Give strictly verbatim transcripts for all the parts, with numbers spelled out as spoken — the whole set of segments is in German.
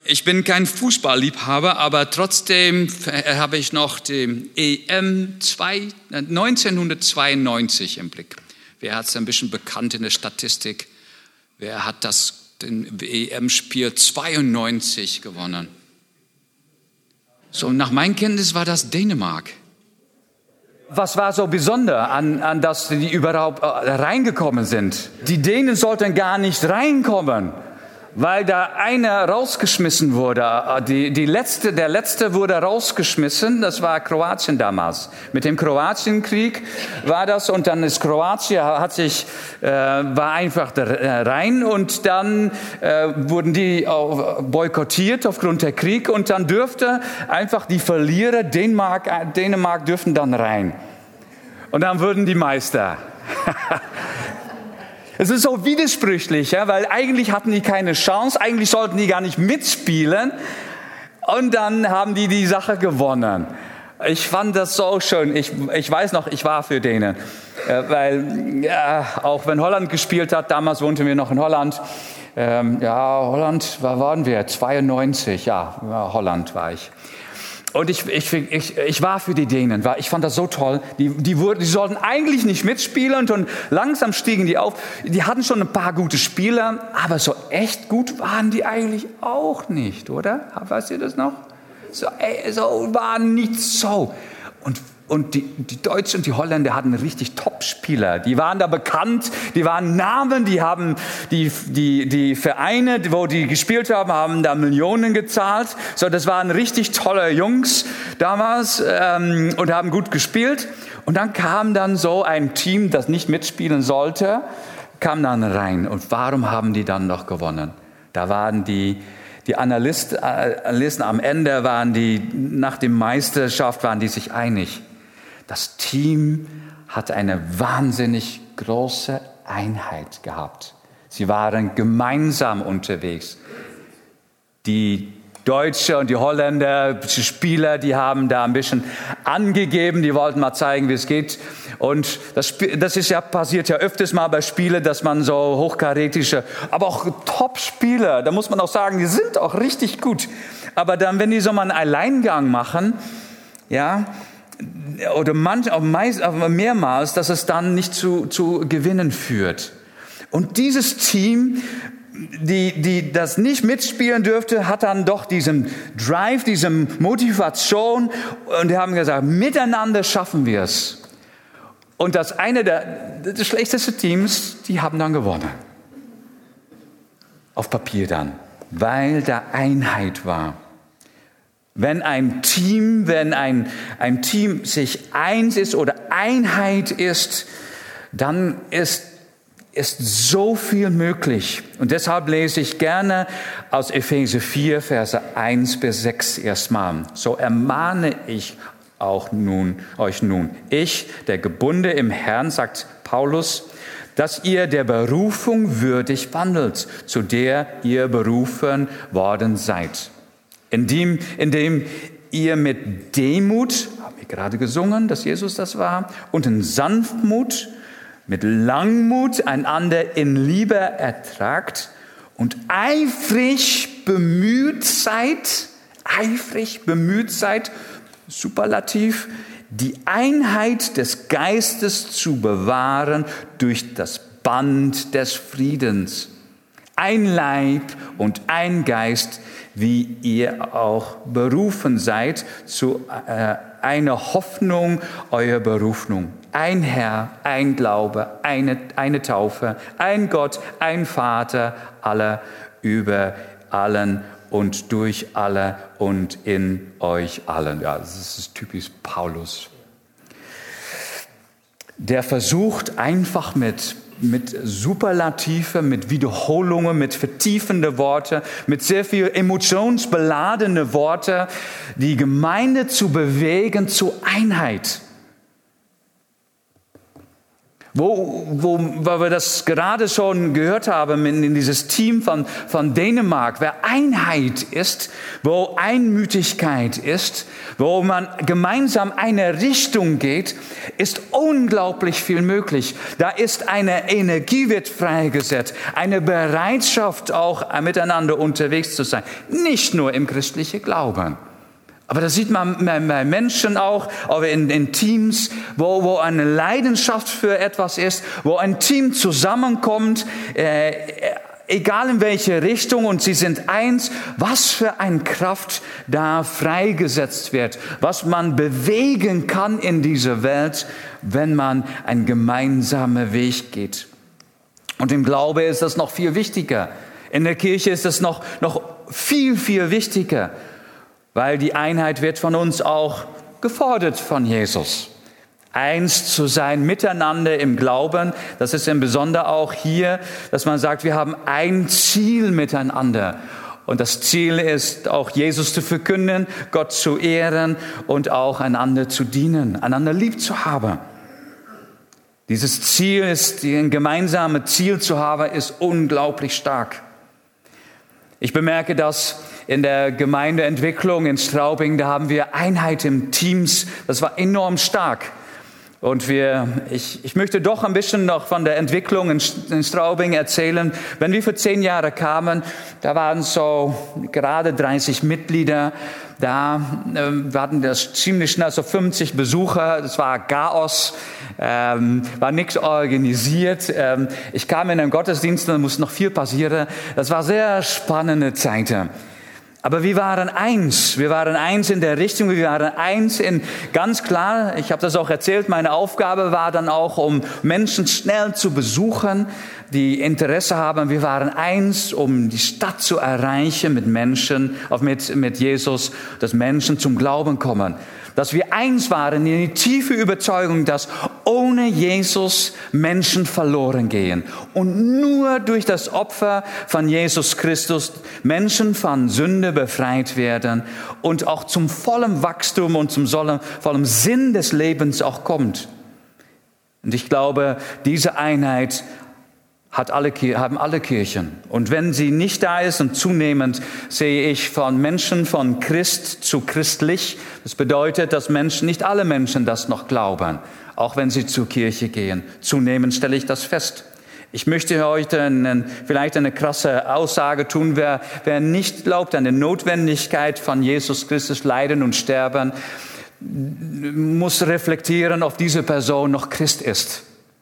Ich bin kein Fußballliebhaber, aber trotzdem habe ich noch die E M neunzehnhundertzweiundneunzig im Blick. Wer hat es ein bisschen bekannt in der Statistik? Wer hat das den E M-Spiel zweiundneunzig gewonnen? So, nach meinem Kenntnis war das Dänemark. Was war so besonders an, an dass die überhaupt reingekommen sind? Die Dänen sollten gar nicht reinkommen, weil da einer rausgeschmissen wurde. Die, die letzte, der letzte wurde rausgeschmissen, das war Kroatien damals. Mit dem Kroatienkrieg war das und dann ist Kroatien, hat sich, äh, war einfach da rein und dann äh, wurden die boykottiert aufgrund der Krieg und dann dürfte einfach die Verlierer, Dänemark, Dänemark dürfen dann rein. Und dann wurden die Meister. Es ist so widersprüchlich, ja, weil eigentlich hatten die keine Chance, eigentlich sollten die gar nicht mitspielen und dann haben die die Sache gewonnen. Ich fand das so schön. Ich, ich weiß noch, ich war für denen, äh, weil ja, auch wenn Holland gespielt hat, damals wohnten wir noch in Holland. Ähm, ja, Holland, wo waren wir? zweiundneunzig, ja, ja Holland war ich. Und ich, ich, ich, ich war für die Dänen, weil ich fand das so toll. Die, die, wurden, die sollten eigentlich nicht mitspielen und langsam stiegen die auf. Die hatten schon ein paar gute Spieler, aber so echt gut waren die eigentlich auch nicht, oder? Weißt ihr das noch? So, ey, so waren nicht so. Und, und die, die Deutschen und die Holländer hatten richtig Top-Spieler. Die waren da bekannt, die waren Namen, die haben die, die, die Vereine, wo die gespielt haben, haben da Millionen gezahlt. So, das waren richtig tolle Jungs damals ähm, und haben gut gespielt. Und dann kam dann so ein Team, das nicht mitspielen sollte, kam dann rein. Und warum haben die dann noch gewonnen? Da waren die Die Analysten, Analysten am Ende waren die, nach der Meisterschaft waren die sich einig. Das Team hat eine wahnsinnig große Einheit gehabt. Sie waren gemeinsam unterwegs. Die Deutsche und die Holländer, die Spieler, die haben da ein bisschen angegeben, die wollten mal zeigen, wie es geht. Und das, das ist ja passiert ja öfters mal bei Spielen, dass man so hochkarätische, aber auch Top-Spieler, da muss man auch sagen, die sind auch richtig gut. Aber dann, wenn die so mal einen Alleingang machen, ja, oder manch, auch meist, auch mehrmals, dass es dann nicht zu, zu Gewinnen führt. Und dieses Team, die, die das nicht mitspielen dürfte, hat dann doch diesen Drive, diese Motivation und die haben gesagt, miteinander schaffen wir es. Und das eine der das schlechteste Teams, die haben dann gewonnen. Auf Papier dann, weil da Einheit war. Wenn ein Team, wenn ein, ein Team sich eins ist oder Einheit ist, dann ist ist so viel möglich. Und deshalb lese ich gerne aus Epheser vier, Verse eins bis sechs erstmal. So ermahne ich auch nun, euch nun, ich, der Gebundene im Herrn, sagt Paulus, dass ihr der Berufung würdig wandelt, zu der ihr berufen worden seid. Indem, indem ihr mit Demut, haben wir gerade gesungen, dass Jesus das war, und in Sanftmut, mit Langmut einander in Liebe ertragt und eifrig bemüht seid, eifrig bemüht seid, Superlativ, die Einheit des Geistes zu bewahren durch das Band des Friedens. Ein Leib und ein Geist, wie ihr auch berufen seid zu äh, einer Hoffnung eurer Berufung. Ein Herr, ein Glaube, eine, eine Taufe, ein Gott, ein Vater, aller über allen und durch alle und in euch allen. Ja, das ist typisch Paulus. Der versucht einfach mit mit Superlative, mit Wiederholungen, mit vertiefenden Worten, mit sehr viel emotionsbeladene Worte, die Gemeinde zu bewegen zur Einheit. Wo, wo, wo wir das gerade schon gehört haben, in, in dieses Team von, von Dänemark, wer Einheit ist, wo Einmütigkeit ist, wo man gemeinsam eine Richtung geht, ist unglaublich viel möglich. Da ist eine Energie wird freigesetzt, eine Bereitschaft auch miteinander unterwegs zu sein, nicht nur im christlichen Glauben. Aber das sieht man bei Menschen auch, aber in, in Teams, wo, wo eine Leidenschaft für etwas ist, wo ein Team zusammenkommt, äh, egal in welche Richtung, und sie sind eins, was für eine Kraft da freigesetzt wird, was man bewegen kann in dieser Welt, wenn man einen gemeinsamen Weg geht. Und im Glaube ist das noch viel wichtiger. In der Kirche ist das noch, noch viel, viel wichtiger. Weil die Einheit wird von uns auch gefordert von Jesus. Eins zu sein miteinander im Glauben, das ist im Besonderen auch hier, dass man sagt, wir haben ein Ziel miteinander. Und das Ziel ist auch Jesus zu verkünden, Gott zu ehren und auch einander zu dienen, einander lieb zu haben. Dieses Ziel ist, ein gemeinsames Ziel zu haben, ist unglaublich stark. Ich bemerke das in der Gemeindeentwicklung in Straubing, da haben wir Einheit im Teams. Das war enorm stark. Und wir, ich, ich möchte doch ein bisschen noch von der Entwicklung in, in Straubing erzählen. Wenn wir vor zehn Jahren kamen, da waren so gerade dreißig Mitglieder. Da äh, wir hatten das ziemlich schnell so fünfzig Besucher. Das war Chaos, ähm, war nichts organisiert. Ähm, ich kam in einen Gottesdienst, da musste noch viel passieren. Das war sehr spannende Zeiten. Aber wir waren eins, wir waren eins in der Richtung, wir waren eins in, ganz klar, ich habe das auch erzählt, meine Aufgabe war dann auch, um Menschen schnell zu besuchen, die Interesse haben. Wir waren eins, um die Stadt zu erreichen mit Menschen, auch mit, mit Jesus, dass Menschen zum Glauben kommen. Dass wir eins waren in die tiefe Überzeugung, dass ohne Jesus Menschen verloren gehen. Und nur durch das Opfer von Jesus Christus Menschen von Sünde befreit werden und auch zum vollen Wachstum und zum vollen Sinn des Lebens auch kommt. Und ich glaube, diese Einheit hat alle, haben alle Kirchen. Und wenn sie nicht da ist, und zunehmend sehe ich von Menschen von Christ zu christlich, das bedeutet, dass Menschen, nicht alle Menschen das noch glauben, auch wenn sie zur Kirche gehen. Zunehmend stelle ich das fest. Ich möchte heute einen, vielleicht eine krasse Aussage tun, wer, wer nicht glaubt an die Notwendigkeit von Jesus Christus leiden und sterben, muss reflektieren, ob diese Person noch Christ ist.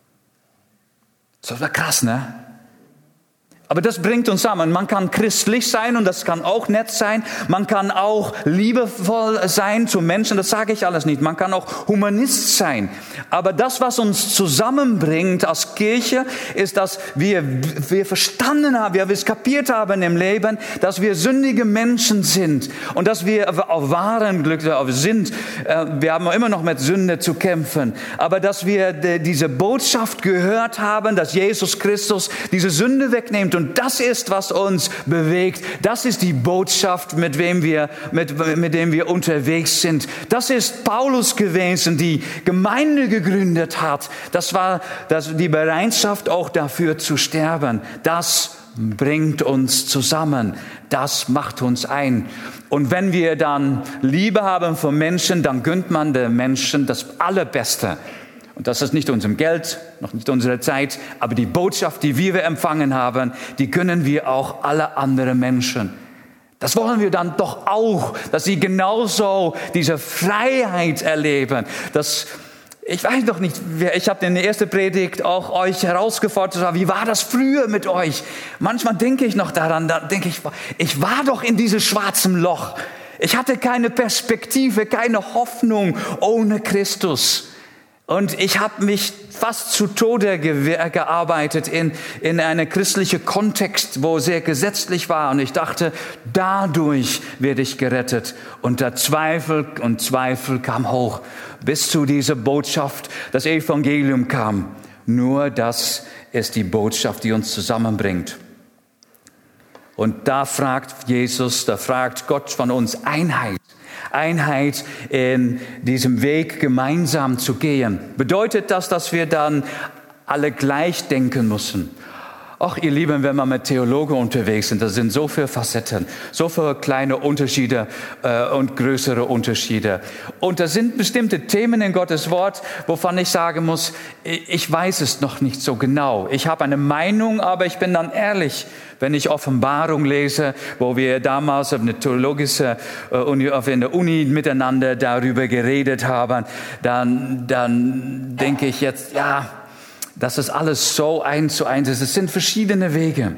Das war krass, ne? Aber das bringt uns zusammen. Man kann christlich sein und das kann auch nett sein. Man kann auch liebevoll sein zu Menschen, das sage ich alles nicht. Man kann auch Humanist sein. Aber das, was uns zusammenbringt als Kirche, ist, dass wir, wir verstanden haben, wir es kapiert haben im Leben, dass wir sündige Menschen sind und dass wir auf wahren Glück sind. Wir haben immer noch mit Sünde zu kämpfen. Aber dass wir diese Botschaft gehört haben, dass Jesus Christus diese Sünde wegnimmt. Und das ist, was uns bewegt. Das ist die Botschaft, mit wem wir, mit, mit dem wir unterwegs sind. Das ist Paulus gewesen, die Gemeinde gegründet hat. Das war das, die Bereitschaft, auch dafür zu sterben. Das bringt uns zusammen. Das macht uns ein. Und wenn wir dann Liebe haben für Menschen, dann gönnt man den Menschen das Allerbeste. Und das ist nicht unserem Geld, noch nicht unsere Zeit, aber die Botschaft, die wir empfangen haben, die können wir auch alle anderen Menschen. Das wollen wir dann doch auch, dass sie genauso diese Freiheit erleben. Das, ich weiß doch nicht, ich habe in der ersten Predigt auch euch herausgefordert, wie war das früher mit euch? Manchmal denke ich noch daran, da denke ich, ich war doch in diesem schwarzen Loch. Ich hatte keine Perspektive, keine Hoffnung ohne Christus. Und ich habe mich fast zu Tode ge- gearbeitet in, in einem christlichen Kontext, wo sehr gesetzlich war. Und ich dachte, dadurch werde ich gerettet. Und der Zweifel und Zweifel kam hoch, bis zu dieser Botschaft, das Evangelium kam. Nur das ist die Botschaft, die uns zusammenbringt. Und da fragt Jesus, da fragt Gott von uns Einheit. Einheit in diesem Weg gemeinsam zu gehen. Bedeutet das, dass wir dann alle gleich denken müssen. Ach, ihr Lieben, wenn wir mit Theologen unterwegs sind, da sind so viele Facetten, so viele kleine Unterschiede äh, und größere Unterschiede. Und da sind bestimmte Themen in Gottes Wort, wovon ich sagen muss, ich weiß es noch nicht so genau. Ich habe eine Meinung, aber ich bin dann ehrlich. Wenn ich Offenbarung lese, wo wir damals auf einer theologischen äh, Uni, auf in der Uni miteinander darüber geredet haben, dann, dann denke ich jetzt, ja, das ist alles so eins zu eins. Es sind verschiedene Wege.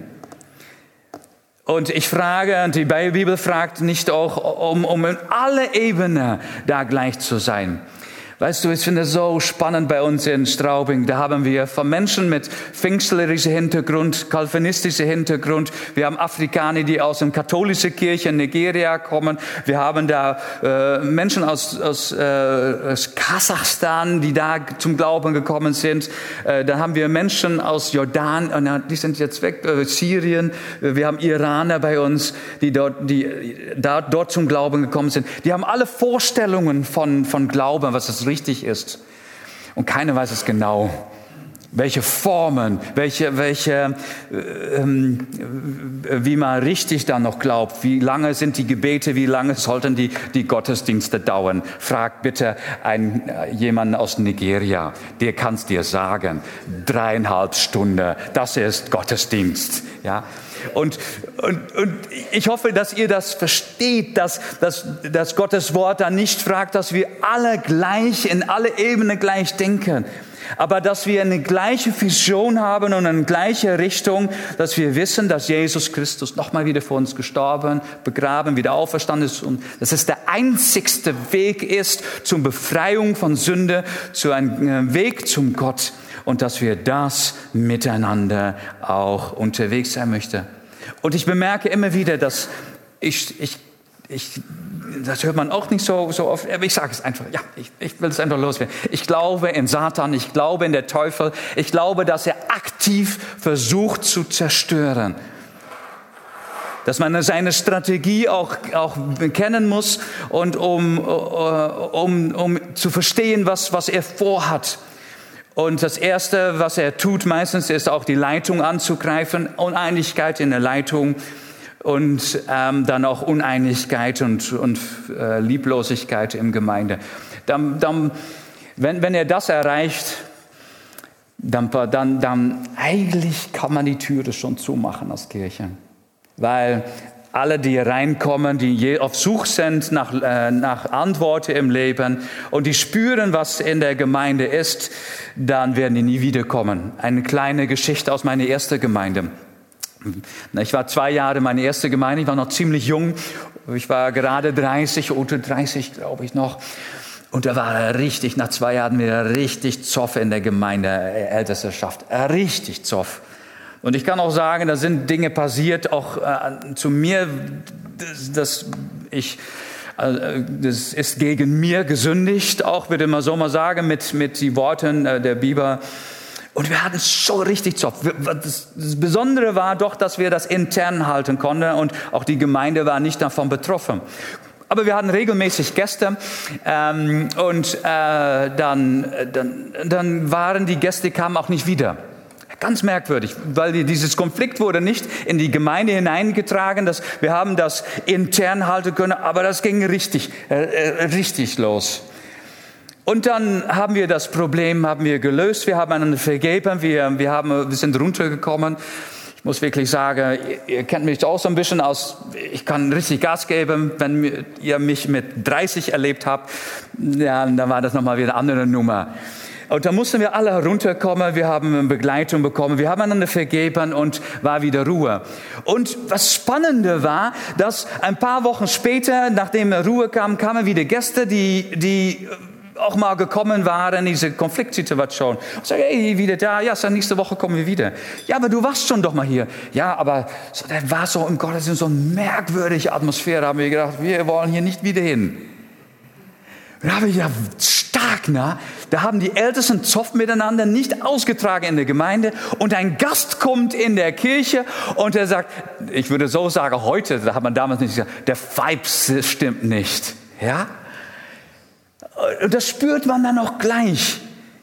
Und ich frage, und die Bibel fragt nicht auch, um, um in alle Ebenen da gleich zu sein. Weißt du, ich finde es so spannend bei uns in Straubing. Da haben wir von Menschen mit pfingstlerischem Hintergrund, calvinistischem Hintergrund. Wir haben Afrikaner, die aus der katholischen Kirche in Nigeria kommen. Wir haben da äh, Menschen aus, aus, äh, aus Kasachstan, die da zum Glauben gekommen sind. Äh, dann haben wir Menschen aus Jordan, äh, die sind jetzt weg, äh, Syrien. Wir haben Iraner bei uns, die dort, die da, dort zum Glauben gekommen sind. Die haben alle Vorstellungen von, von Glauben, was das richtig ist. Und keiner weiß es genau. Welche Formen, welche, welche, ähm, wie man richtig dann noch glaubt. Wie lange sind die Gebete, wie lange sollten die, die Gottesdienste dauern? Frag bitte einen, jemanden aus Nigeria, der kann es dir sagen. Dreieinhalb Stunden, das ist Gottesdienst. Ja. Und, und, und ich hoffe, dass ihr das versteht, dass, dass, dass Gottes Wort dann nicht fragt, dass wir alle gleich, in alle Ebenen gleich denken. Aber dass wir eine gleiche Vision haben und eine gleiche Richtung, dass wir wissen, dass Jesus Christus nochmal wieder für uns gestorben, begraben, wieder auferstanden ist und dass es der einzigste Weg ist zur Befreiung von Sünde, zu einem Weg zum Gott. Und dass wir das miteinander auch unterwegs sein möchten. Und ich bemerke immer wieder, dass ich, ich, ich das hört man auch nicht so, so oft, aber ich sage es einfach, ja, ich, ich will es einfach loswerden. Ich glaube in Satan, ich glaube in den Teufel, ich glaube, dass er aktiv versucht zu zerstören. Dass man seine Strategie auch, auch kennen muss und um, um, um zu verstehen, was, was er vorhat. Und das Erste, was er tut meistens, ist auch die Leitung anzugreifen, Uneinigkeit in der Leitung und ähm, dann auch Uneinigkeit und, und äh, Lieblosigkeit im Gemeinde. Dann, dann, wenn, wenn er das erreicht, dann, dann, dann eigentlich kann man die Türe schon zumachen als Kirche. Weil alle, die reinkommen, die auf Suche sind nach, äh, nach Antworten im Leben und die spüren, was in der Gemeinde ist, dann werden die nie wiederkommen. Eine kleine Geschichte aus meiner ersten Gemeinde. Ich war zwei Jahre in meiner ersten Gemeinde, ich war noch ziemlich jung. Ich war gerade dreißig, unter dreißig glaube ich noch. Und da war richtig, nach zwei Jahren wieder richtig Zoff in der Gemeinde, Ältesterschaft. Richtig Zoff. Und ich kann auch sagen, da sind Dinge passiert, auch äh, zu mir, dass, dass ich, äh, das ist gegen mir gesündigt, auch würde man so mal sagen, mit, mit den Worten äh, der Bibel. Und wir hatten schon richtig Zoff. Das, das Besondere war doch, dass wir das intern halten konnten und auch die Gemeinde war nicht davon betroffen. Aber wir hatten regelmäßig Gäste ähm, und äh, dann, dann, dann waren die Gäste, kamen auch nicht wieder. Ganz merkwürdig, weil dieses Konflikt wurde nicht in die Gemeinde hineingetragen, dass wir haben das intern halten können, aber das ging richtig, äh, richtig los. Und dann haben wir das Problem haben wir gelöst, wir haben einander vergeben, wir, wir, haben, wir sind runtergekommen. Ich muss wirklich sagen, ihr, ihr kennt mich auch so ein bisschen aus, ich kann richtig Gas geben, wenn ihr mich mit dreißig erlebt habt, ja, dann war das nochmal wieder eine andere Nummer. Und da mussten wir alle herunterkommen, wir haben Begleitung bekommen, wir haben einander vergeben und war wieder Ruhe. Und was Spannende war, dass ein paar Wochen später, nachdem Ruhe kam, kamen wieder Gäste, die, die auch mal gekommen waren in diese Konfliktsituation. Ich sage, hey, wieder da, ja, so nächste Woche kommen wir wieder. Ja, aber du warst schon doch mal hier. Ja, aber so, da war so im Gottesdienst so eine merkwürdige Atmosphäre, da haben wir gedacht, wir wollen hier nicht wieder hin. Und da habe ich gedacht, stark, na? Da haben die Ältesten Zoff miteinander nicht ausgetragen in der Gemeinde und ein Gast kommt in der Kirche und er sagt, ich würde so sagen, heute, da hat man damals nicht gesagt, der Vibe stimmt nicht, ja? Und das spürt man dann auch gleich.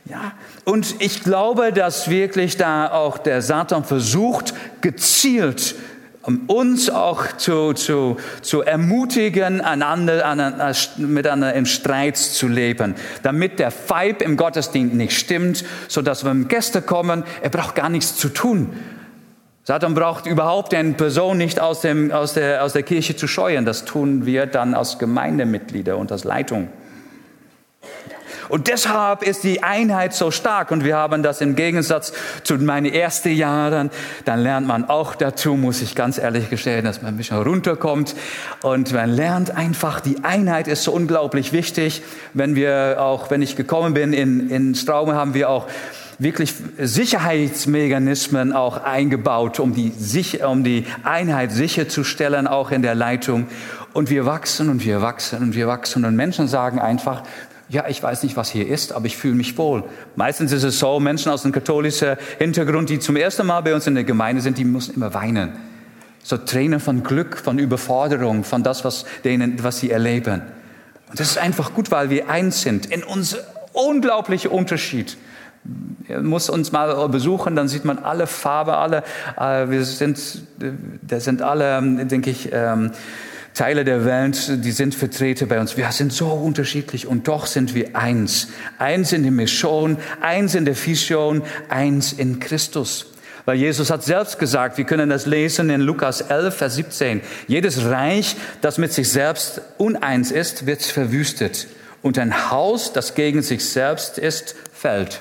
Ja, und ich glaube, dass wirklich da auch der Satan versucht, gezielt uns auch zu, zu, zu ermutigen, einander, miteinander im Streit zu leben, damit der Vibe im Gottesdienst nicht stimmt, sodass wenn Gäste kommen, er braucht gar nichts zu tun. Satan braucht überhaupt eine Person nicht aus, dem, aus, der, aus der Kirche zu scheuen. Das tun wir dann als Gemeindemitglieder und als Leitung. Und deshalb ist die Einheit so stark. Und wir haben das im Gegensatz zu meinen ersten Jahren. Dann lernt man auch dazu, muss ich ganz ehrlich gestehen, dass man ein bisschen runterkommt. Und man lernt einfach, die Einheit ist so unglaublich wichtig. Wenn wir auch, wenn ich gekommen bin in, in Straubing, haben wir auch wirklich Sicherheitsmechanismen auch eingebaut, um die, um die Einheit sicherzustellen, auch in der Leitung. Und wir wachsen und wir wachsen und wir wachsen. Und Menschen sagen einfach, ja, ich weiß nicht, was hier ist, aber ich fühle mich wohl. Meistens ist es so, Menschen aus einem katholischen Hintergrund, die zum ersten Mal bei uns in der Gemeinde sind, die müssen immer weinen. So Tränen von Glück, von Überforderung, von das, was, denen, was sie erleben. Und das ist einfach gut, weil wir eins sind in unserem unglaublichen Unterschied. Ihr muss uns mal besuchen, dann sieht man alle Farben, alle, äh, wir sind, das sind alle, denke ich, ähm, Teile der Welt, die sind vertreten bei uns. Wir sind so unterschiedlich und doch sind wir eins. Eins in der Mission, eins in der Vision, eins in Christus. Weil Jesus hat selbst gesagt, wir können das lesen in Lukas elf, Vers siebzehn. Jedes Reich, das mit sich selbst uneins ist, wird verwüstet. Und ein Haus, das gegen sich selbst ist, fällt.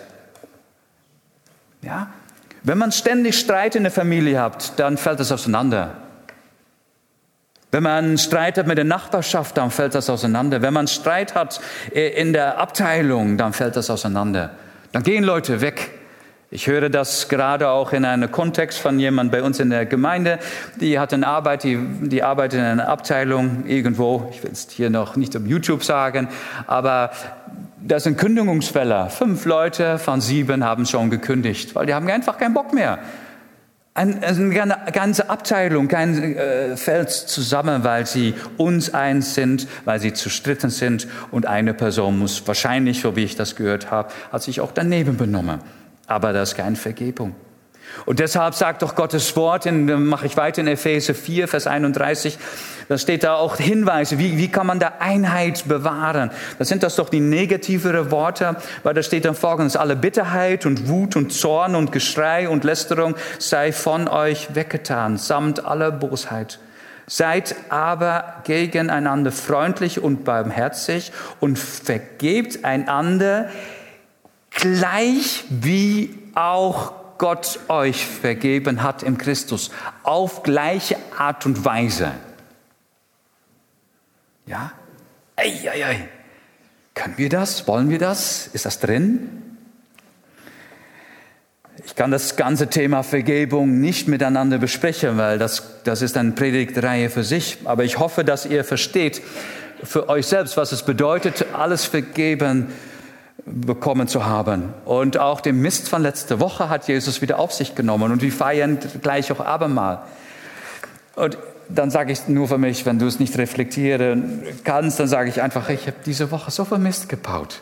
Ja? Wenn man ständig Streit in der Familie hat, dann fällt es auseinander. Wenn man Streit hat mit der Nachbarschaft, dann fällt das auseinander. Wenn man Streit hat in der Abteilung, dann fällt das auseinander. Dann gehen Leute weg. Ich höre das gerade auch in einem Kontext von jemandem bei uns in der Gemeinde. Die hat eine Arbeit, die, die arbeitet in einer Abteilung irgendwo. Ich will es hier noch nicht auf YouTube sagen, aber das sind Kündigungsfälle. Fünf Leute von sieben haben schon gekündigt, weil die haben einfach keinen Bock mehr. Eine ganze Abteilung, kein äh, fällt zusammen, weil sie uns eins sind, weil sie zerstritten sind und eine Person muss wahrscheinlich, so wie ich das gehört habe, hat sich auch daneben benommen. Aber das ist keine Vergebung. Und deshalb sagt doch Gottes Wort, in, mache ich weiter in Epheser vier, Vers einunddreißig, da steht da auch Hinweise, wie, wie kann man da Einheit bewahren? Das sind das doch die negativere Worte, weil da steht dann folgendes, alle Bitterheit und Wut und Zorn und Geschrei und Lästerung sei von euch weggetan, samt aller Bosheit. Seid aber gegeneinander freundlich und barmherzig und vergebt einander gleich wie auch Gott euch vergeben hat im Christus, auf gleiche Art und Weise. Ja? Ei, ei, ei. Können wir das? Wollen wir das? Ist das drin? Ich kann das ganze Thema Vergebung nicht miteinander besprechen, weil das, das ist eine Predigtreihe für sich. Aber ich hoffe, dass ihr versteht für euch selbst, was es bedeutet, alles vergeben bekommen zu haben. Und auch den Mist von letzter Woche hat Jesus wieder auf sich genommen. Und wir feiern gleich auch Abendmahl. Und dann sage ich nur für mich, wenn du es nicht reflektieren kannst, dann sage ich einfach, ich habe diese Woche so viel Mist gebaut.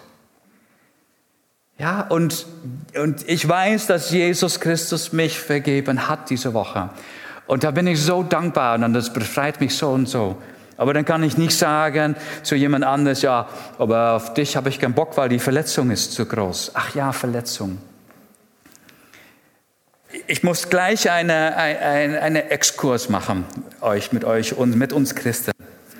Ja, und, und ich weiß, dass Jesus Christus mich vergeben hat diese Woche. Und da bin ich so dankbar und das befreit mich so und so. Aber dann kann ich nicht sagen zu jemand anderes, ja, aber auf dich habe ich keinen Bock, weil die Verletzung ist zu groß. Ach ja, Verletzung. Ich muss gleich eine, eine, eine Exkurs machen, euch, mit euch und mit uns Christen.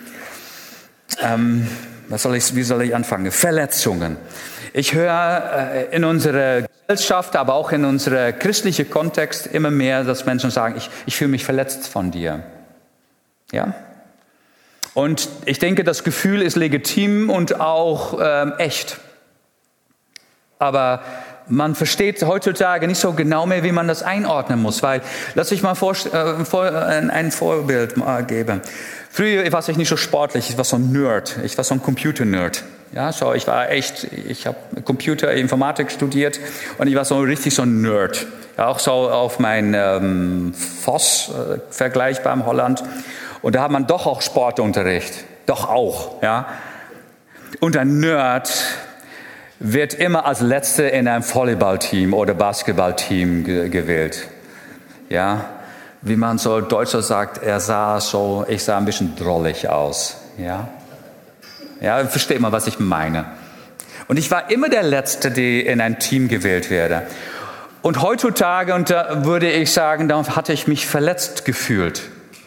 Ähm, was soll ich, wie soll ich anfangen? Verletzungen. Ich höre äh, in unserer Gesellschaft, aber auch in unserem christlichen Kontext immer mehr, dass Menschen sagen, ich, ich fühle mich verletzt von dir. Ja? Und ich denke, das Gefühl ist legitim und auch ähm, echt. Aber man versteht heutzutage nicht so genau mehr, wie man das einordnen muss. Weil, lass mich mal vor, äh, vor, äh, ein Vorbild mal geben. Früher war ich nicht so sportlich, ich war so ein Nerd. Ich war so ein Computer-Nerd. Ja, so, ich war echt, ich habe Computerinformatik studiert und ich war so richtig so ein Nerd. Ja, auch so auf mein ähm, Voss äh, vergleichbar in Holland. Und da hat man doch auch Sportunterricht. Doch auch, ja. Und ein Nerd, wird immer als Letzter in ein Volleyballteam oder Basketballteam ge- gewählt. Ja, wie man so Deutscher sagt, er sah so, ich sah ein bisschen drollig aus. Ja, ja, versteht mal, was ich meine. Und ich war immer der Letzte, der in ein Team gewählt werde. Und heutzutage, und da würde ich sagen, da hatte ich mich verletzt gefühlt.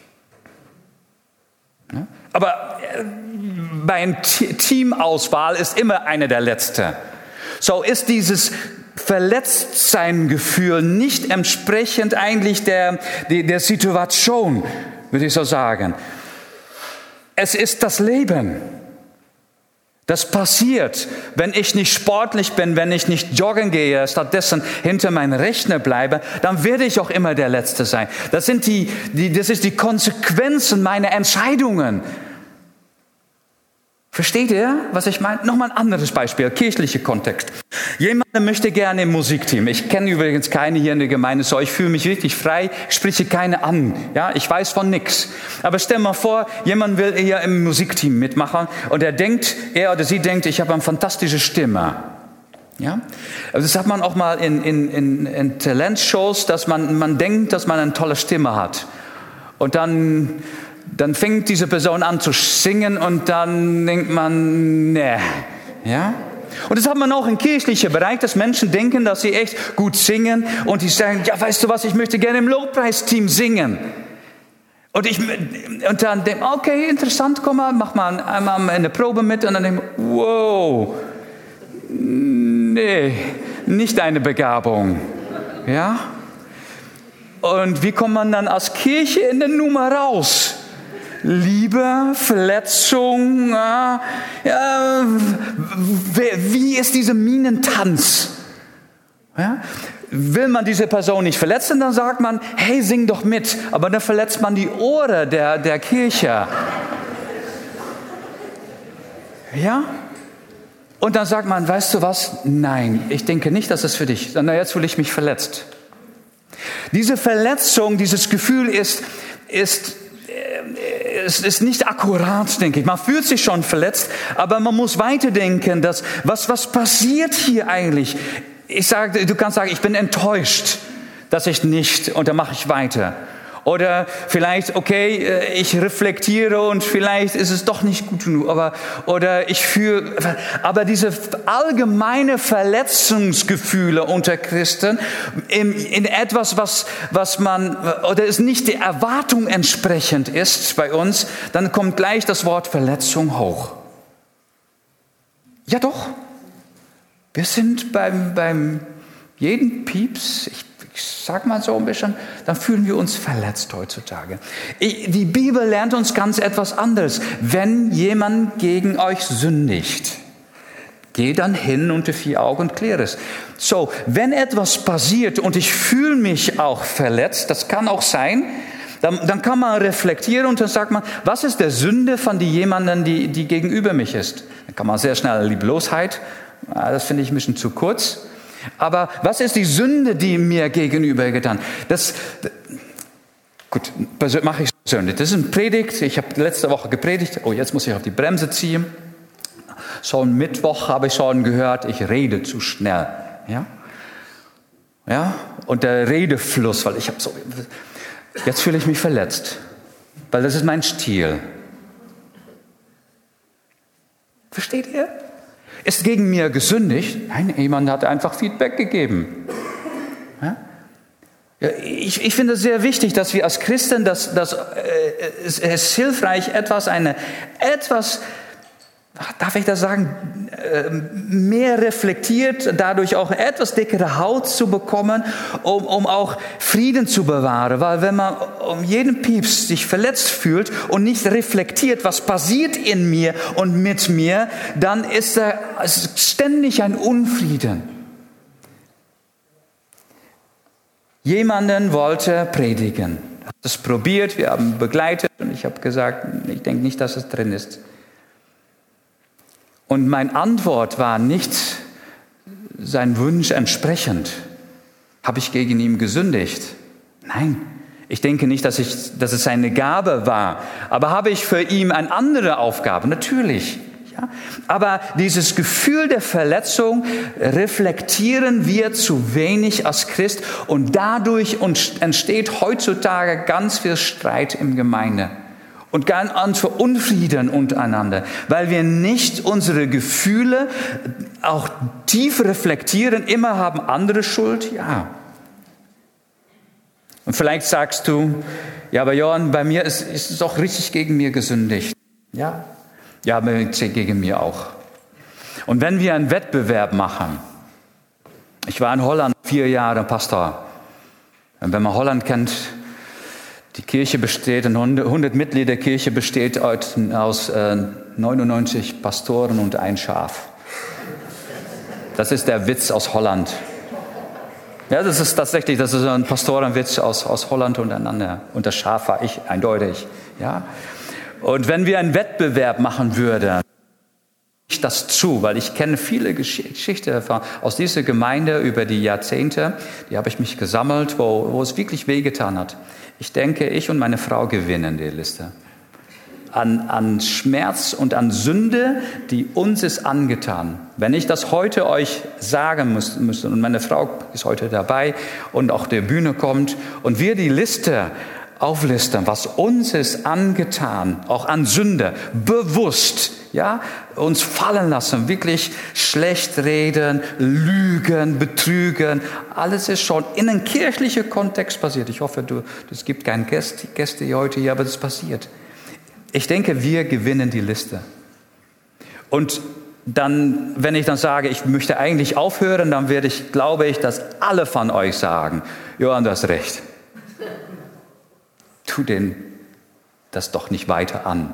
Ja? Aber äh, bei einer Teamauswahl ist immer einer der Letzte. So ist dieses Verletztsein-Gefühl nicht entsprechend eigentlich der, der, der Situation, würde ich so sagen. Es ist das Leben. Das passiert, wenn ich nicht sportlich bin, wenn ich nicht joggen gehe, stattdessen hinter meinem Rechner bleibe, dann werde ich auch immer der Letzte sein. Das sind die, die, das ist die Konsequenzen meiner Entscheidungen. Versteht ihr, was ich meine? Nochmal ein anderes Beispiel, kirchlicher Kontext. Jemand möchte gerne im Musikteam. Ich kenne übrigens keine hier in der Gemeinde, so ich fühle mich richtig frei, ich spreche keine an. Ja, ich weiß von nichts. Aber stell mal vor, jemand will hier im Musikteam mitmachen und er denkt, er oder sie denkt, ich habe eine fantastische Stimme. Ja, also das hat man auch mal in, in, in, in Talentshows, dass man, man denkt, dass man eine tolle Stimme hat. Und dann Dann fängt diese Person an zu singen und dann denkt man, ne, ja. Und das hat man auch im kirchlichen Bereich, dass Menschen denken, dass sie echt gut singen und die sagen, ja, weißt du was, ich möchte gerne im Lobpreisteam singen. Und ich, und dann denke ich, okay, interessant, komm mal, mach mal einmal eine Probe mit und dann denke ich, wow, nee, nicht eine Begabung, ja. Und wie kommt man dann als Kirche in der Nummer raus? Liebe, Verletzung, ja, ja, wie ist dieser Minentanz? Ja? Will man diese Person nicht verletzen, dann sagt man, hey, sing doch mit. Aber dann verletzt man die Ohren der, der Kirche. Ja? Und dann sagt man, weißt du was? Nein, ich denke nicht, dass es für dich ist. Sondern jetzt fühle ich mich verletzt. Diese Verletzung, dieses Gefühl ist, ist Es ist nicht akkurat, denke ich. Man fühlt sich schon verletzt, aber man muss weiterdenken, dass, was, was passiert hier eigentlich? Ich sage, du kannst sagen, ich bin enttäuscht, dass ich nicht, und dann mache ich weiter. Oder vielleicht, okay, ich reflektiere und vielleicht ist es doch nicht gut genug. Aber, oder ich fühle, aber diese allgemeine Verletzungsgefühle unter Christen in, in etwas, was, was man, oder es nicht der Erwartung entsprechend ist bei uns, dann kommt gleich das Wort Verletzung hoch. Ja doch, wir sind beim, beim jeden Pieps, ich Ich sag mal so ein bisschen, dann fühlen wir uns verletzt heutzutage. Die Bibel lernt uns ganz etwas anderes. Wenn jemand gegen euch sündigt, geh dann hin unter vier Augen und kläre es. So, wenn etwas passiert und ich fühle mich auch verletzt, das kann auch sein, dann, dann kann man reflektieren und dann sagt man, was ist der Sünde von die jemanden, die, die gegenüber mich ist? Dann kann man sehr schnell Liebelosheit, das finde ich ein bisschen zu kurz. Aber was ist die Sünde, die mir gegenüber getan? Das, gut, mache ich Sünde. Das ist eine Predigt. Ich habe letzte Woche gepredigt. Oh, jetzt muss ich auf die Bremse ziehen. Schon Mittwoch habe ich schon gehört, ich rede zu schnell. Ja, ja. Und der Redefluss, weil ich habe so. Jetzt fühle ich mich verletzt, weil das ist mein Stil. Versteht ihr? Ist gegen mir gesündigt? Nein, jemand hat einfach Feedback gegeben. Ja? Ja, ich, ich finde es sehr wichtig, dass wir als Christen, dass, dass, äh, es, es ist hilfreich, etwas, eine, etwas, darf ich das sagen, äh, mehr reflektiert, dadurch auch etwas dickere Haut zu bekommen, um, um auch Frieden zu bewahren. Weil wenn man um jeden Pieps sich verletzt fühlt und nicht reflektiert, was passiert in mir und mit mir, dann ist da ständig ein Unfrieden. Jemanden wollte predigen. Hat es probiert, wir haben begleitet und ich habe gesagt, ich denke nicht, dass es drin ist. Und meine Antwort war nicht sein Wunsch entsprechend. Habe ich gegen ihn gesündigt? Nein, ich denke nicht, dass, ich, dass es seine Gabe war. Aber habe ich für ihn eine andere Aufgabe? Natürlich, Ja? Aber dieses Gefühl der Verletzung reflektieren wir zu wenig als Christ und dadurch entsteht heutzutage ganz viel Streit in Gemeinde und ganz viel Unfrieden untereinander, weil wir nicht unsere Gefühle auch tief reflektieren. Immer haben andere Schuld, ja. Und vielleicht sagst du, ja, aber Johann, bei mir ist, ist es auch richtig gegen mir gesündigt. Ja, ja, aber gegen mir auch. Und wenn wir einen Wettbewerb machen, ich war in Holland vier Jahre Pastor. Und wenn man Holland kennt, die Kirche besteht, eine hundert Mitglieder Kirche besteht aus äh, neunundneunzig Pastoren und ein Schaf. Das ist der Witz aus Holland. Ja, das ist tatsächlich, das ist ein Pastorenwitz aus, aus Holland untereinander. Und das Schaf war ich, eindeutig. Ja. Und wenn wir einen Wettbewerb machen würden, ich das zu, weil ich kenne viele Geschichten aus dieser Gemeinde über die Jahrzehnte, die habe ich mich gesammelt, wo, wo es wirklich wehgetan hat. Ich denke, ich und meine Frau gewinnen die Liste. An, an Schmerz und an Sünde, die uns ist angetan. Wenn ich das heute euch sagen muss, müsste, und meine Frau ist heute dabei und auch der Bühne kommt, und wir die Liste auflisten, was uns ist angetan, auch an Sünde, bewusst, ja, uns fallen lassen, wirklich schlecht reden, lügen, betrügen, alles ist schon in einem kirchlichen Kontext passiert. Ich hoffe, du, es gibt keine Gäste, Gäste heute hier, aber das passiert. Ich denke, wir gewinnen die Liste. Und dann, wenn ich dann sage, ich möchte eigentlich aufhören, dann werde ich, glaube ich, dass alle von euch sagen, Johann, du hast recht. Tu den das doch nicht weiter an.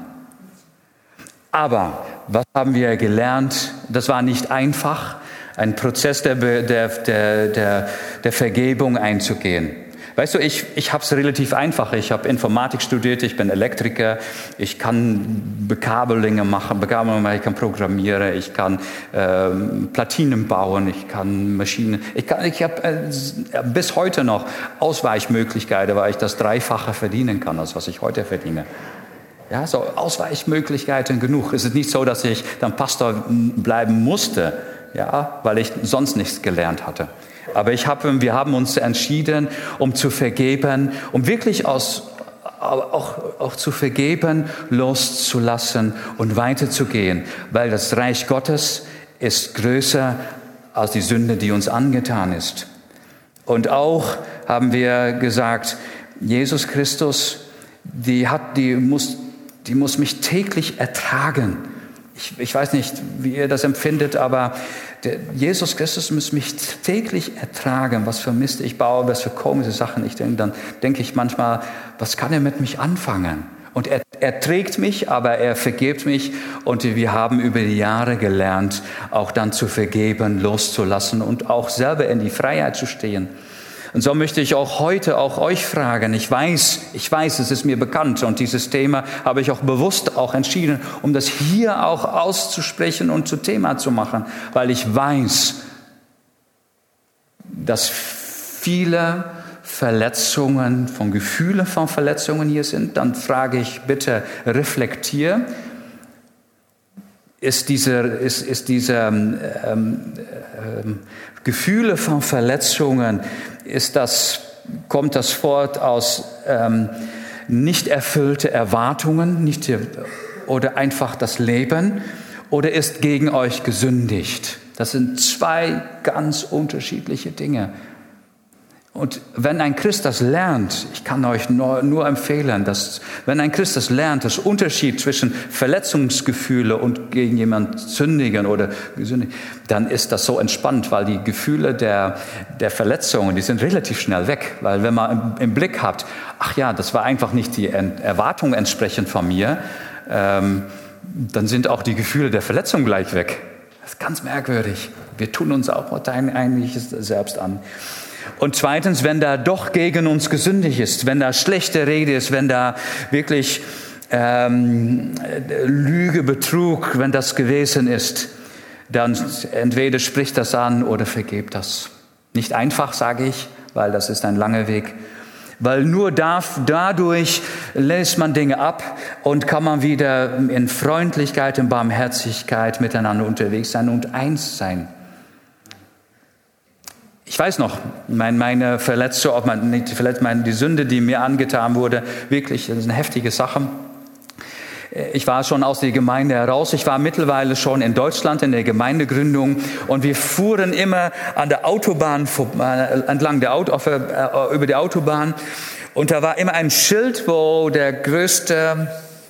Aber was haben wir gelernt? Das war nicht einfach, einen Prozess der, der, der, der, der Vergebung einzugehen. Weißt du, ich, ich habe es relativ einfach. Ich habe Informatik studiert, ich bin Elektriker, ich kann Bekabelungen machen, Bekabelungen machen, ich kann programmieren, ich kann ähm, Platinen bauen, ich kann Maschinen. Ich, kann, ich habe äh, bis heute noch Ausweichmöglichkeiten, weil ich das Dreifache verdienen kann, als was ich heute verdiene. Ja, so Ausweichmöglichkeiten genug. Es ist nicht so, dass ich dann Pastor bleiben musste, ja, weil ich sonst nichts gelernt hatte. Aber ich habe, wir haben uns entschieden, um zu vergeben, um wirklich aus, auch, auch zu vergeben, loszulassen und weiterzugehen. Weil das Reich Gottes ist größer als die Sünde, die uns angetan ist. Und auch haben wir gesagt, Jesus Christus, die hat, die muss, die muss mich täglich ertragen. Ich, ich weiß nicht, wie ihr das empfindet, aber der Jesus Christus muss mich täglich ertragen. Was für Mist ich baue, was für komische Sachen ich denke. Dann denke ich manchmal, was kann er mit mich anfangen? Und er, er trägt mich, aber er vergibt mich. Und wir haben über die Jahre gelernt, auch dann zu vergeben, loszulassen und auch selber in die Freiheit zu stehen. Und so möchte ich auch heute auch euch fragen. Ich weiß, ich weiß, es ist mir bekannt und dieses Thema habe ich auch bewusst auch entschieden, um das hier auch auszusprechen und zu Thema zu machen, weil ich weiß, dass viele Verletzungen, von Gefühlen von Verletzungen hier sind. Dann frage ich bitte, reflektier. Ist diese, ist, ist diese ähm, ähm, Gefühle von Verletzungen, ist das, kommt das fort aus ähm, nicht erfüllte Erwartungen, nicht, oder einfach das Leben, oder ist gegen euch gesündigt? Das sind zwei ganz unterschiedliche Dinge. Und wenn ein Christ das lernt, ich kann euch nur, nur empfehlen, dass wenn ein Christ das lernt, das Unterschied zwischen Verletzungsgefühle und gegen jemand sündigen oder gesündigen, dann ist das so entspannt, weil die Gefühle der, der Verletzungen, die sind relativ schnell weg. Weil wenn man im, im Blick hat, ach ja, das war einfach nicht die Erwartung entsprechend von mir, ähm, dann sind auch die Gefühle der Verletzung gleich weg. Das ist ganz merkwürdig. Wir tun uns auch eigentlich selbst an. Und zweitens, wenn da doch gegen uns gesündigt ist, wenn da schlechte Rede ist, wenn da wirklich ähm, Lüge, Betrug, wenn das gewesen ist, dann entweder spricht das an oder vergebt das. Nicht einfach, sage ich, weil das ist ein langer Weg. Weil nur da, dadurch lässt man Dinge ab und kann man wieder in Freundlichkeit und Barmherzigkeit miteinander unterwegs sein und eins sein. Ich weiß noch, mein, meine Verletzung, ob man nicht verletzt, meine, die Sünde, die mir angetan wurde, wirklich, das ist eine heftige Sache. Ich war schon aus der Gemeinde heraus. Ich war mittlerweile schon in Deutschland in der Gemeindegründung und wir fuhren immer an der Autobahn entlang der Auto, über die Autobahn und da war immer ein Schild, wo der größte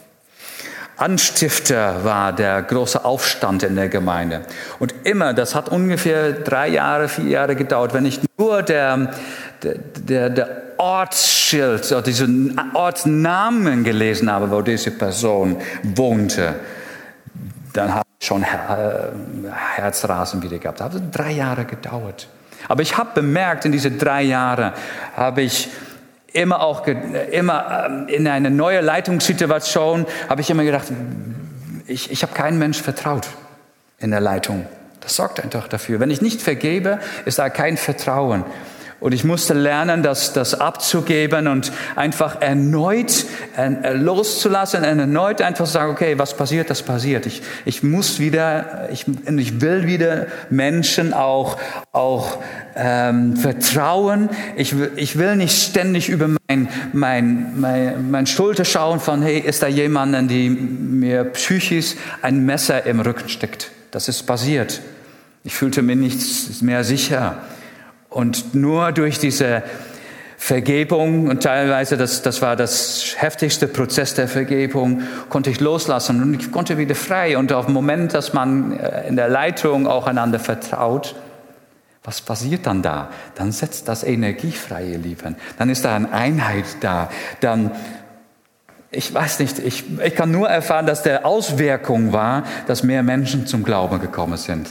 Anstifter war, der große Aufstand in der Gemeinde. Und immer, das hat ungefähr drei Jahre, vier Jahre gedauert, wenn ich nur der, der, der, der Ortsschild, oder diesen Ortsnamen gelesen habe, wo diese Person wohnte, dann habe ich schon Her- Herzrasen wieder gehabt. Das hat drei Jahre gedauert. Aber ich habe bemerkt, in diesen drei Jahren habe ich immer auch, immer in eine neue Leitungssituation, habe ich immer gedacht, ich, ich habe keinen Mensch vertraut in der Leitung. Das sorgt einfach dafür. Wenn ich nicht vergebe, ist da kein Vertrauen. Und ich musste lernen, das, das abzugeben und einfach erneut äh, loszulassen, erneut einfach zu sagen, okay, was passiert, das passiert. Ich, ich muss wieder, ich, ich will wieder Menschen auch, auch ähm, vertrauen. Ich, ich will nicht ständig über mein, mein, mein, mein Schulter schauen von, hey, ist da jemand, der mir psychisch ein Messer im Rücken steckt. Das ist passiert. Ich fühlte mich nicht mehr sicher. Und nur durch diese Vergebung, und teilweise, das, das war das heftigste Prozess der Vergebung, konnte ich loslassen und ich konnte wieder frei. Und auf den Moment, dass man in der Leitung auch einander vertraut, was passiert dann da? Dann setzt das Energie frei, ihr Lieben. Dann ist da eine Einheit da. Dann, ich weiß nicht, ich, ich kann nur erfahren, dass der Auswirkung war, dass mehr Menschen zum Glauben gekommen sind.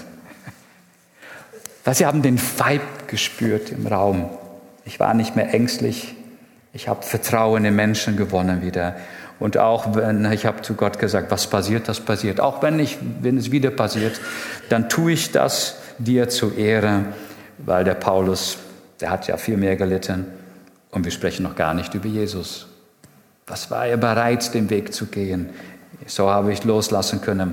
Weil sie haben den Vibe gespürt im Raum. Ich war nicht mehr ängstlich. Ich habe Vertrauen in Menschen gewonnen wieder. Und auch wenn ich habe zu Gott gesagt, was passiert, das passiert. Auch wenn ich, wenn es wieder passiert, dann tue ich das dir zur Ehre, weil der Paulus, der hat ja viel mehr gelitten. Und wir sprechen noch gar nicht über Jesus. Was war er bereit, den Weg zu gehen? So habe ich loslassen können.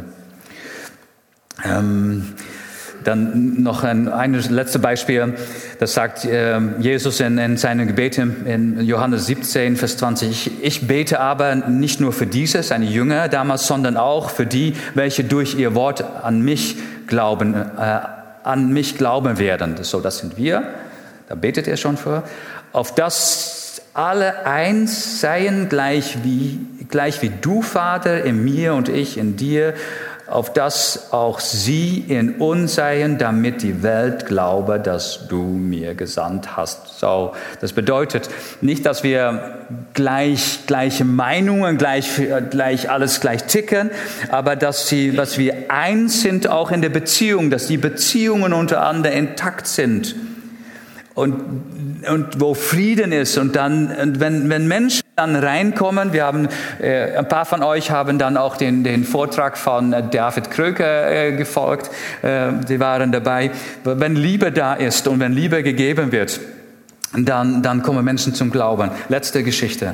Ähm, Dann noch ein, ein letztes Beispiel, das sagt äh, Jesus in, in seinen Gebeten in Johannes siebzehn, Vers zwanzig. Ich, ich bete aber nicht nur für diese, seine Jünger damals, sondern auch für die, welche durch ihr Wort an mich glauben, äh, an mich glauben werden. So, das sind wir. Da betet er schon für. Auf das alle eins seien, gleich wie, gleich wie du, Vater, in mir und ich in dir, auf das auch sie in uns seien, damit die Welt glaube, dass du mir gesandt hast. So, das bedeutet nicht, dass wir gleich, gleiche Meinungen, gleich, gleich alles gleich ticken, aber dass sie, dass wir eins sind auch in der Beziehung, dass die Beziehungen untereinander intakt sind. Und, und wo Frieden ist und dann, und wenn, wenn Menschen dann reinkommen, wir haben, äh, ein paar von euch haben dann auch den, den Vortrag von äh, David Kröker äh, gefolgt, äh, die waren dabei. Wenn Liebe da ist und wenn Liebe gegeben wird, dann, dann kommen Menschen zum Glauben. Letzte Geschichte.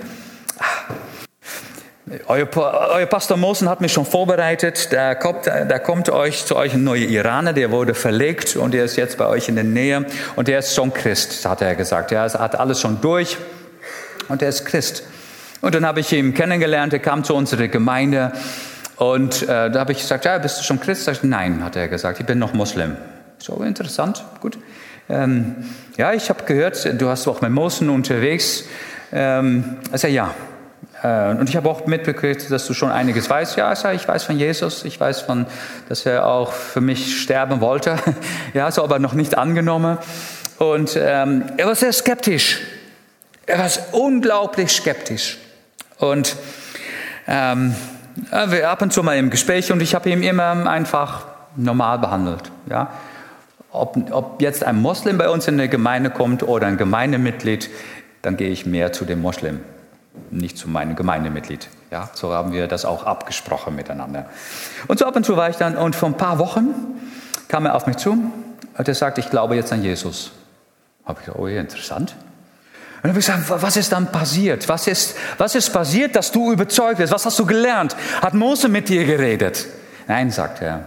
Euer, euer Pastor Mosen hat mich schon vorbereitet, da kommt, da kommt euch zu euch ein neuer Iraner, der wurde verlegt und der ist jetzt bei euch in der Nähe und der ist schon Christ, hat er gesagt. Er hat alles schon durch und er ist Christ. Und dann habe ich ihn kennengelernt, er kam zu unserer Gemeinde und äh, da habe ich gesagt, ja, bist du schon Christ? Sag ich, nein, hat er gesagt, ich bin noch Muslim. So, interessant, gut. Ähm, ja, ich habe gehört, du hast auch mit Mosen unterwegs. Ähm, also ja. Und ich habe auch mitbekriegt, dass du schon einiges weißt. Ja, ich weiß von Jesus, ich weiß von, dass er auch für mich sterben wollte. Ja, so aber noch nicht angenommen. Und ähm, er war sehr skeptisch. Er war unglaublich skeptisch. Und ähm, wir ab und zu mal im Gespräch und ich habe ihn immer einfach normal behandelt. Ja, ob, ob jetzt ein Moslem bei uns in der Gemeinde kommt oder ein Gemeindemitglied, dann gehe ich mehr zu dem Moslem. Nicht zu meinem Gemeindemitglied. Ja, so haben wir das auch abgesprochen miteinander. Und so ab und zu war ich dann, und vor ein paar Wochen kam er auf mich zu und er sagte, ich glaube jetzt an Jesus. Habe ich gesagt, oh ja, interessant. dann habe ich gesagt, was ist dann passiert? Was ist, was ist passiert, dass du überzeugt wirst? Was hast du gelernt? Hat Mose mit dir geredet? Nein, sagt er.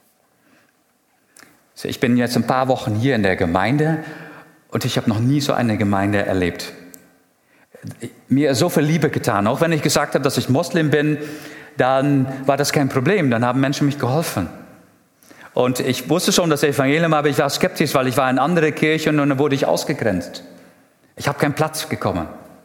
Ich bin jetzt ein paar Wochen hier in der Gemeinde und ich habe noch nie so eine Gemeinde erlebt. Mir ist so viel Liebe getan. Auch wenn ich gesagt habe, dass ich Moslem bin, dann war das kein Problem. Dann haben Menschen mich geholfen. Und ich wusste schon das Evangelium, aber ich war skeptisch, weil ich war in andere Kirchen und dann wurde ich ausgegrenzt. Ich habe keinen Platz bekommen.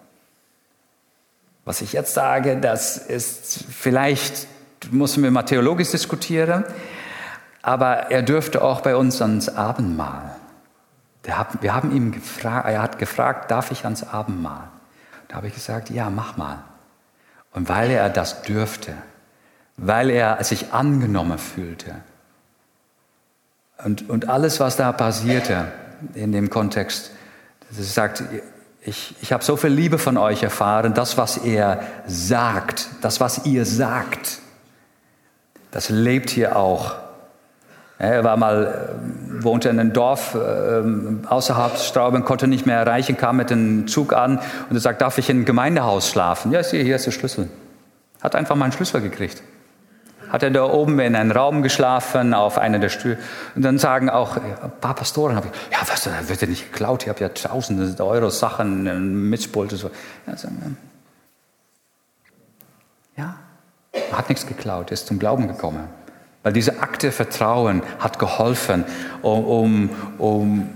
Was ich jetzt sage, das ist vielleicht, müssen wir mal theologisch diskutieren, aber er dürfte auch bei uns ans Abendmahl. Wir haben ihn gefragt, er hat gefragt, darf ich ans Abendmahl? Da habe ich gesagt, ja, mach mal. Und weil er das dürfte, weil er sich angenommen fühlte und, und alles, was da passierte in dem Kontext, dass er sagt, ich, ich habe so viel Liebe von euch erfahren, das, was er sagt, das, was ihr sagt, das lebt hier auch. Er war mal, wohnte in einem Dorf äh, außerhalb Straubing, konnte nicht mehr erreichen, kam mit dem Zug an und er sagt, darf ich im Gemeindehaus schlafen? Ja, hier, hier ist der Schlüssel. Hat einfach mal einen Schlüssel gekriegt. Hat er da oben in einem Raum geschlafen, auf einer der Stühle. Und dann sagen auch ein paar Pastoren, ja, was, da wird ja nicht geklaut, ich habe ja tausende Euro Sachen, Mischpult und so. Ja, sagen, ja, er hat nichts geklaut, er ist zum Glauben gekommen. Weil diese Akte Vertrauen hat geholfen, um, um, um,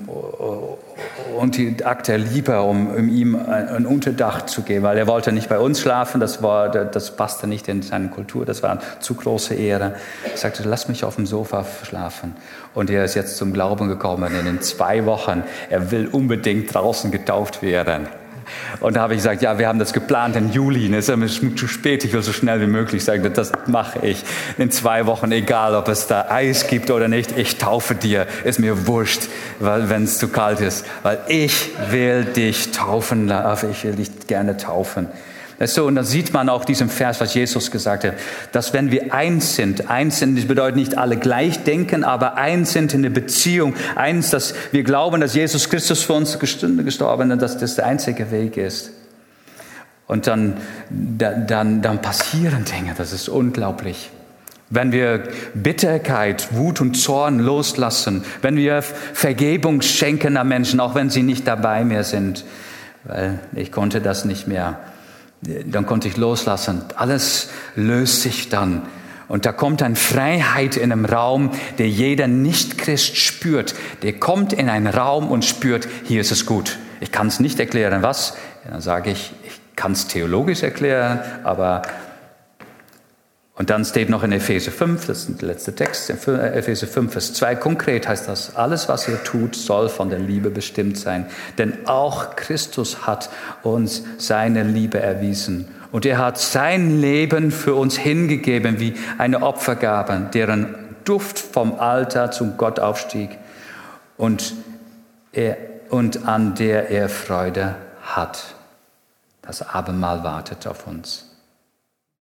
und die Akte Liebe, um, um ihm ein Unterdach zu geben. Weil er wollte nicht bei uns schlafen, das, war, das passte nicht in seine Kultur, das war eine zu große Ehre. Er sagte, lass mich auf dem Sofa schlafen. Und er ist jetzt zum Glauben gekommen in den zwei Wochen. Er will unbedingt draußen getauft werden. Und da habe ich gesagt, ja, wir haben das geplant im Juli, es ist zu spät, ich will so schnell wie möglich sagen, das mache ich in zwei Wochen, egal ob es da Eis gibt oder nicht, ich taufe dir, ist mir wurscht, weil wenn es zu kalt ist, weil ich will dich taufen, ich will dich gerne taufen. So, und dann sieht man auch diesen Vers, was Jesus gesagt hat, dass wenn wir eins sind, eins sind, das bedeutet nicht alle gleich denken, aber eins sind in der Beziehung, eins, dass wir glauben, dass Jesus Christus für uns gestorben ist, dass das der einzige Weg ist. Und dann, dann, dann passieren Dinge, das ist unglaublich. Wenn wir Bitterkeit, Wut und Zorn loslassen, wenn wir Vergebung schenken an Menschen, auch wenn sie nicht dabei mehr sind, weil ich konnte das nicht mehr. Dann konnte ich loslassen. Alles löst sich dann. Und da kommt eine Freiheit in einem Raum, der jeder Nicht-Christ spürt. Der kommt in einen Raum und spürt, hier ist es gut. Ich kann es nicht erklären, was. Dann sage ich, ich kann es theologisch erklären, aber... Und dann steht noch in Epheser fünf, das ist der letzte Text, Epheser fünf, Vers zwei, konkret heißt das, alles, was ihr tut, soll von der Liebe bestimmt sein. Denn auch Christus hat uns seine Liebe erwiesen. Und er hat sein Leben für uns hingegeben wie eine Opfergabe, deren Duft vom Altar zum Gott aufstieg und, er, und an der er Freude hat. Das Abendmahl wartet auf uns.